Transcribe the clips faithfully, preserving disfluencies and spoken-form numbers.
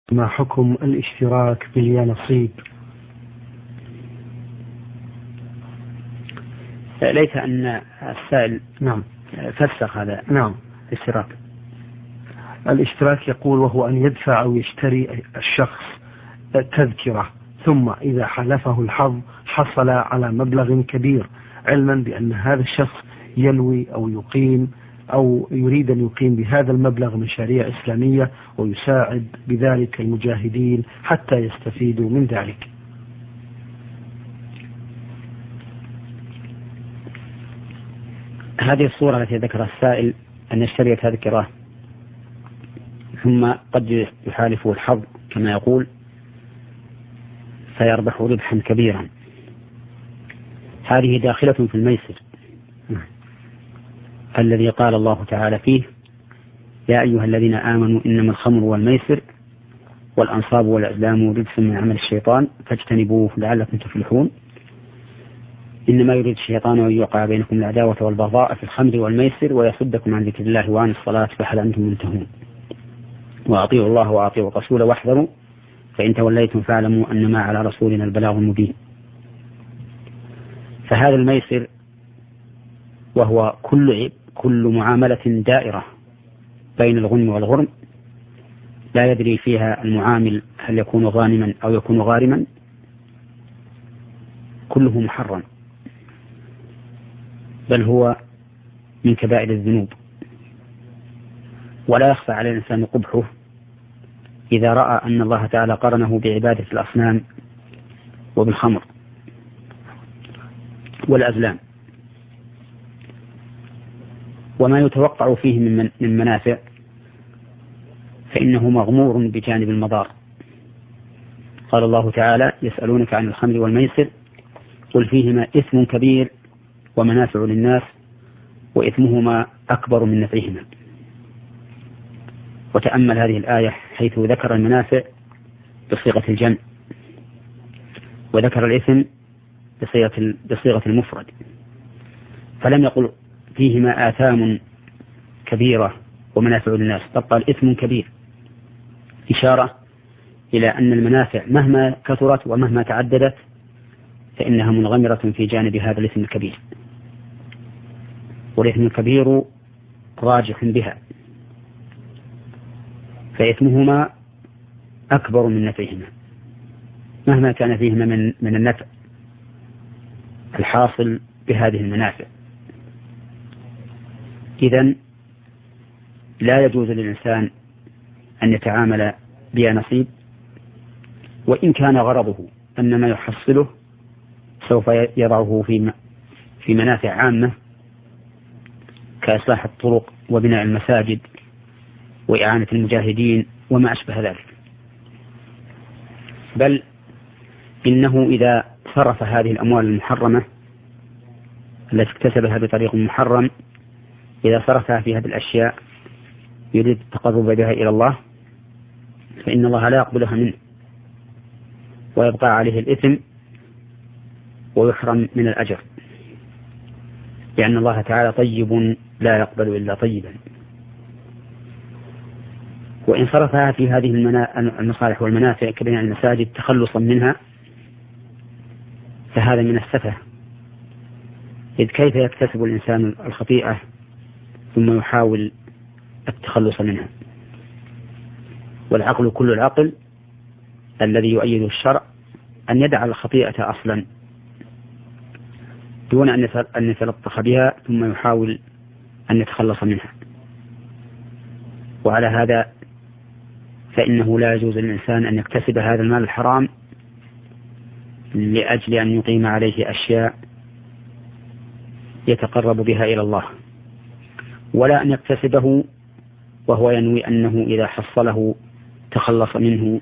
ما حكم الاشتراك باليانصيب؟ ليس أن السائل نعم فسخ هذا. نعم الاشتراك الاشتراك يقول وهو أن يدفع أو يشتري الشخص تذكرة، ثم إذا حلفه الحظ حصل على مبلغ كبير، علما بأن هذا الشخص ينوي أو يقيم أو يريد أن يقيم بهذا المبلغ مشاريع إسلامية ويساعد بذلك المجاهدين حتى يستفيدوا من ذلك. هذه الصورة التي ذكرها السائل أن يشتري تذكرة ثم قد يحالفه الحظ كما يقول فيربح ربحا كبيرا، هذه داخلة في الميسر الذي قال الله تعالى فيه: يا أيها الذين آمنوا إنما الخمر والميسر والأنصاب والأزلام رجس من عمل الشيطان فاجتنبوه لعلكم تفلحون. إنما يريد الشيطان أن يوقع بينكم العداوة والبغضاء في الخمر والميسر ويصدكم عن ذكر الله وعن الصلاة فهل أنتم منتهون. وأطيعوا الله وأطيعوا الرسول واحذروا فإن توليتم فاعلموا أنما على رسولنا البلاغ المبين. فهذا الميسر وهو كل كل معاملة دائرة بين الغنم والغرم لا يدري فيها المعامل هل يكون غانما أو يكون غارما، كله محرم، بل هو من كبائر الذنوب. ولا يخفى على الإنسان قبحه إذا رأى أن الله تعالى قرنه بعبادة الأصنام وبالخمر والأزلام، وما يتوقع فيه من من منافع فإنه مغمور بجانب المضار. قال الله تعالى: يسألونك عن الخمر والميسر قل فيهما إثم كبير ومنافع للناس وإثمهما أكبر من نفعهما. وتأمل هذه الآية حيث ذكر المنافع بصيغة الجمع وذكر الإثم بصيغة بصيغة المفرد، فلم يقل فيهما آثام كبيرة ومنافع للناس، بل قال إثم كبير، إشارة إلى أن المنافع مهما كثرت ومهما تعددت فإنها منغمرة في جانب هذا الإثم الكبير، والإثم الكبير راجح بها، فإثمهما أكبر من نفعهما مهما كان فيهما من من النفع الحاصل بهذه المنافع. إذن لا يجوز للإنسان أن يتعامل بنصيب، وإن كان غرضه أن ما يحصله سوف يضعه في في منافع عامة كإصلاح الطرق وبناء المساجد وإعانة المجاهدين وما أشبه ذلك، بل إنه إذا صرف هذه الأموال المحرمة التي اكتسبها بطريق محرم، إذا صرفها في هذه الأشياء يريد التقرب بها إلى الله فإن الله لا يقبلها منه ويبقى عليه الإثم ويحرم من الأجر، لأن الله تعالى طيب لا يقبل إلا طيبا. وإن صرفها في هذه المصالح والمنافع كبناء المساجد تخلصا منها فهذا من السفه، إذ كيف يكتسب الإنسان الخطيئة ثم يحاول التخلص منها؟ والعقل كل العقل الذي يؤيد الشرع أن يدع الخطيئة أصلا دون أن يتلطخ بها ثم يحاول أن يتخلص منها. وعلى هذا فإنه لا يجوز للإنسان أن يكتسب هذا المال الحرام لأجل أن يقيم عليه أشياء يتقرب بها إلى الله، ولا أن يكتسبه وهو ينوي أنه إذا حصله تخلص منه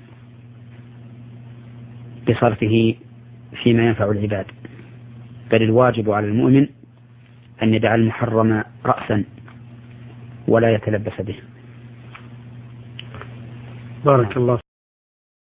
بصرفه فيما ينفع العباد، بل الواجب على المؤمن أن يدع المحرم رأسا ولا يتلبس به. بارك الله